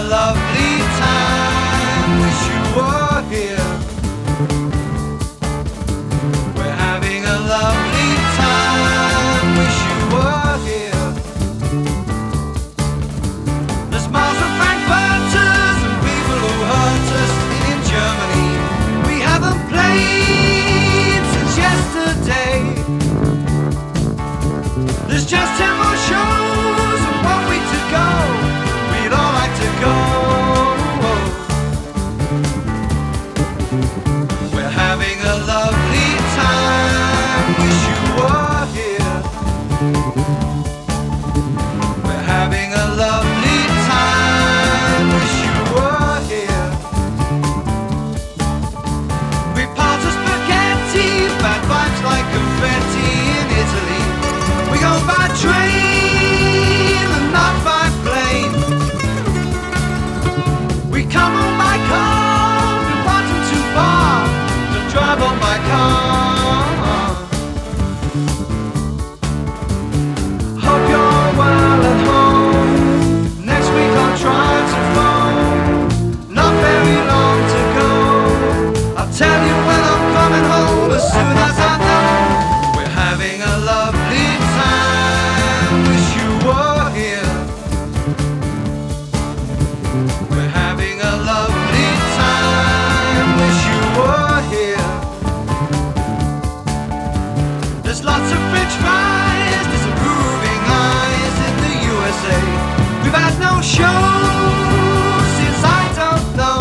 lovely time. Wish you were here. We're having a lovely time. Wish you were here. There's miles of Frankfurters and people who hurt us in Germany. We haven't played since yesterday. There's just 10 more shows and 1 week to go. We'd all like to go. We're having a lovely time. Wish you were here. We're having a lovely time. Wish you were here. We part of spaghetti, bad vibes like confetti in Italy. We go by train and not by plane. We come on by car, we wasn't too far to drive on by car. Hope you're well at home. Next week I'll try to phone. Not very long to go. I'll tell you when I'm coming home as soon as I know. We're having a lovely time. Wish you were here. We're having a lovely time. Wish you were here. There's lots of french fries, disapproving eyes in the USA. We've had no shows since I don't know.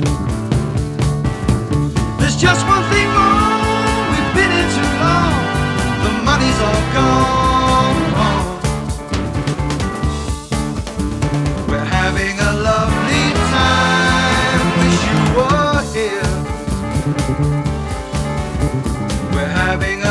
There's just one thing wrong, we've been in too long. The money's all gone. We're having a lovely time. Wish you were here. We're having a